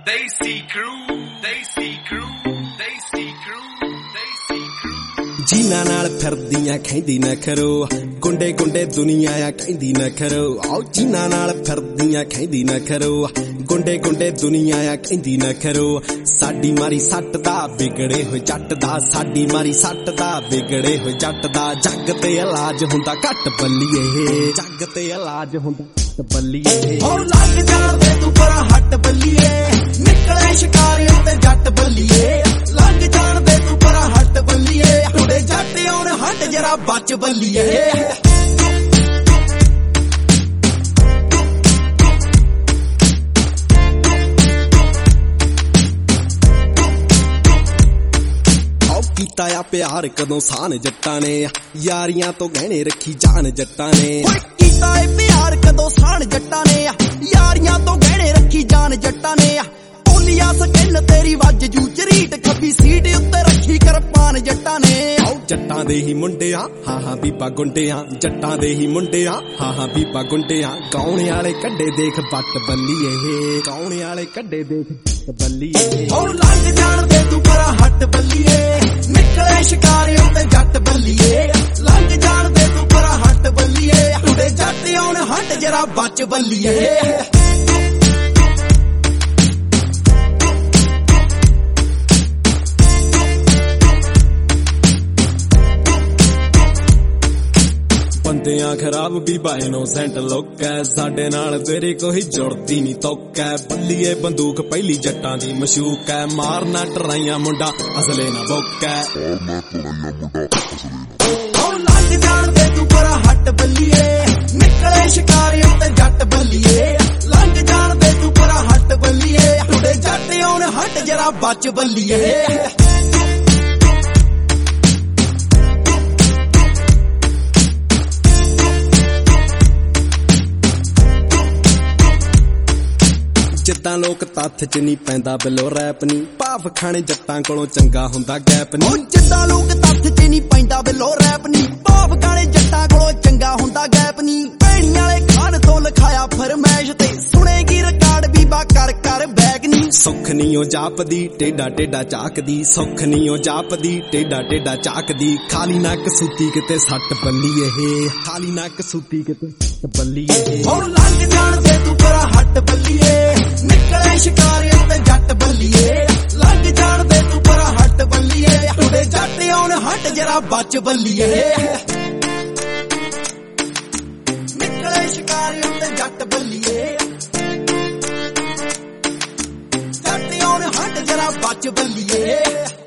जीना नाल फिरदियां खैंदी न करो गुंडे गुंडे दुनिया आ कहंदी न करो आओ जीना नाल फिरदियां खैंदी न करो गुंडे गुंडे दुनिया आ कहंदी न करो साडी मारी सट दा बिगड़े होए जट दा साडी मारी सट दा बिगड़े होए जट दा जग ते इलाज हुंदा घट बल्लीए जग ते इलाज हुंदा घट बल्लीए ओ लग जांदे तू परा हट बल्लीए निकले शिकारियों ते जट बल्लीए लग जांदे तू परा हट बल्लीए टुडे जट आउण हट जरा बच बल्लीए कीता आ प्यार कदों सान जट्टां ने यारियां तो गहने रखी जान जट्टां ने कीता ए प्यार कदों सान जट्टां ने यारियां तो गहने रखी जान जट्टां ने बोलिया सकिन तेरी वज जू चरीट खब्बी सीट उत्ते रखी करपान जट्टां ने आओ जट्टां दे ही मुंडे हां हां बीबा गुंडे जट्टां दे ही मुंडे हां बीबा गुंडे गाउने वाले कड्डे देख बट बल्लीए गाउने वाले कड्डे देख बल्लीए ओ लंघ जाण दे तू परा हट बल्लीए निकले शिकारियों ते जट बल्लीए लंघ जाण दे तू परा हट बल्लीए टुडे जट आउण हट जरा बच बल्लीए बंदियां खराब बीबा इनोसेंट लोक है साडे नाल तेरी कोई जुड़दी नी तोक है बल्लीए बंदूक पहली जट्टां दी मशूक है मारना टराइयां मुंडा असले ना बोक है लंघ जाण दे तू परा हट बल्लीए निकले शिकारियों ते जट बल्लीए लंघ जाण दे तू परा हट बल्लीए टुडे जट आउण हट जरा बच बल्लीए जिद्दां लोक तत्थ च नी पैंदा बिलो रैप नी भाव खाने जट्टां कोलों चंगा हुंदा गैप नी जिद्दां लोक तत्थ च नी पैंदा बिलो रैप नी भाव खाने जट्टां कोलों चंगा हुंदा गैप नी भैणी वाले खान तो लिखाया फरमैश ते सुनेगी रिकार्ड बीबा कर कर बैग नी सुख नी ओ जापदी टेडा टेडा झाकदी सुख नी ओ जापदी टेडा टेडा झाकदी खाली नक सूती किते सट बल्लीए खाली नक सूती किते बल्लीए ओ लंघ जाण दे तू परा हट बल्लीए निकले शिकारियों ते जट बल्लीए लंघ जाण दे तू परा हट बल्लीए टुडे जट आउण हट जरा बच बल्लीए निकले शिकारियों ते जट बल्लीए जट आउण हट जरा बच बल्लीए